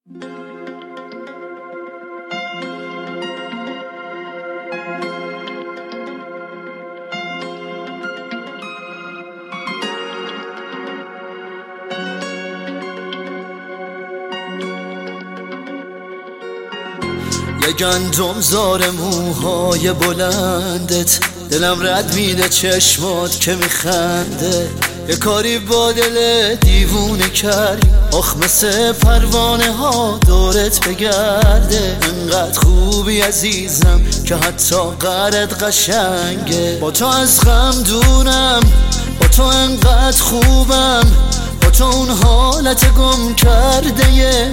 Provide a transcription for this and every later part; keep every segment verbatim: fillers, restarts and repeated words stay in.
یه گندم زار موهای بلندت، دلم رد میده چشمات که میخنده. یه کاری با دل دیوونه کردی، آخ مثل پروانه ها دورت بگرده. انقدر خوبی عزیزم که حتی قرد قشنگه. با تو از غم دورم، با تو انقدر خوبم، با تو اون حالت گم کرده ی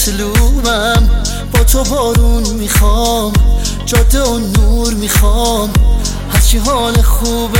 مطلوبم. با تو بارون میخوام، جاده و نور میخوام، هرچی حال خوب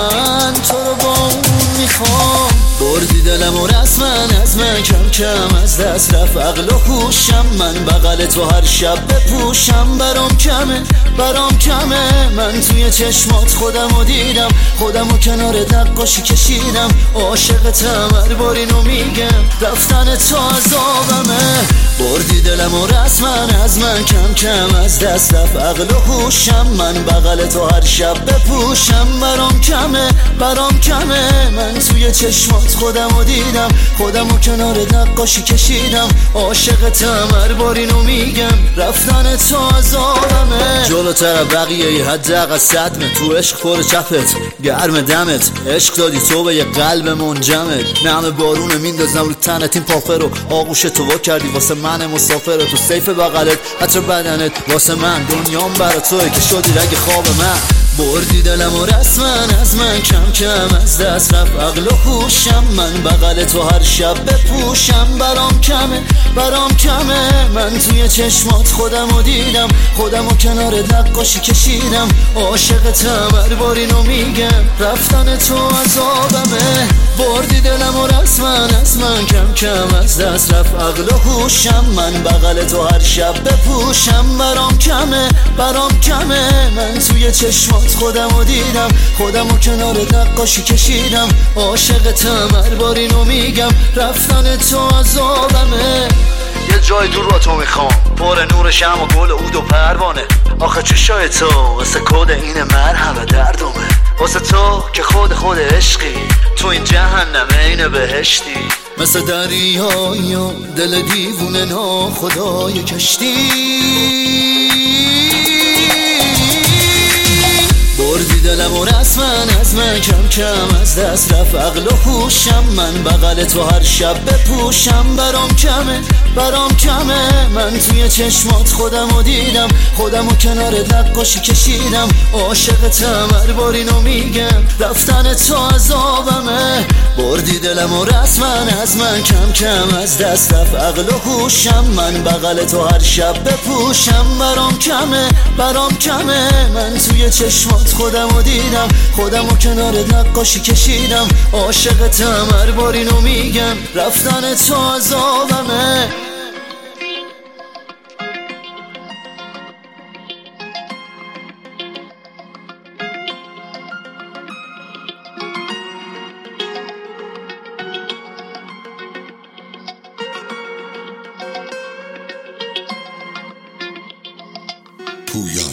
من تو رو با اون میخوام. بردی دلم و رسما از من کم کم از دست رفت عقل و هوشم. من بغل تو هر شب بپوشم، برام کمه برام کمه. من توی چشمات خودم رو دیدم، خودم رو کنار نقاشی کشیدم. عاشقتم هر بار اینو میگم، رفتن تو عذابمه. بردی دلم و رسما از من کم کم از دست رفت عقل و هوشم. من بغل تو هر شب بپوشم، برام کمه برام کمه. من توی چشمات خودم رو دیدم، خودم رو کنار نقاشی کشیدم. عاشقتم هر بار اینو میگم، رفتن تو عذابمه. جلوتر بقیه ی حداقل صدمه، تو عشق پر چپت گرم دمت. عشق دادی تو به یه قلب منجمد، نعم بارونه میندازم رو تنت. این پافه رو آغوش تو وا کردی واسه من مسافر. تو سیف بغلت عطر بدنت واسه من، دنیام برا توی که شدی رگ خواب من. بردی دلم و رسما از من کم کم از دست رفت عقل و هوشم. من بغل تو هر شب بپوشم، برام کمه برام کمه. من توی چشمات خودم رو دیدم، خودم رو کنار نقاشی کشیدم. عاشقتم هر بار اینو میگم، رفتن تو عذابمه. بردی دلم و رسما از من کم کم از دست رفت عقل و هوشم. من بغل تو هر شب بپوشم، برام کمه برام کمه. من توی چشمات خودم رو دیدم، خودم رو کنار نقاشی کشیدم. عاشقتم هر بار اینو میگم، رفتن تو عذابمه. یه جای دور با تو میخوام، پر نور شمع و گل عود و پروانه. آخه چشای تو واسه کد این مرهم دردمه. واسه تو که خود خود عشقی، تو این جهنم این بهشتی. مثل دریایی و دل دیوونه ناخدای کشتی. بردی دلم و رسما از من کم کم از دست رفت عقل و هوشم. من بغل تو هر شب بپوشم، برام کمه برام کمه. من توی چشمات خودم رو دیدم، خودم رو کنار نقاشی کشیدم. عاشقتم هر بار اینو میگم، رفتن تو عذابمه. بردی دلم و رسما از من کم کم از دست رفت عقل و هوشم. من بغل تو هر شب بپوشم، برام کمه برام کمه. من توی چشمات خودم رو دیدم، خودم رو کنار نقاشی کشیدم. عاشقتم هر بار اینو میگم، رفتن تو عذابمه. پویا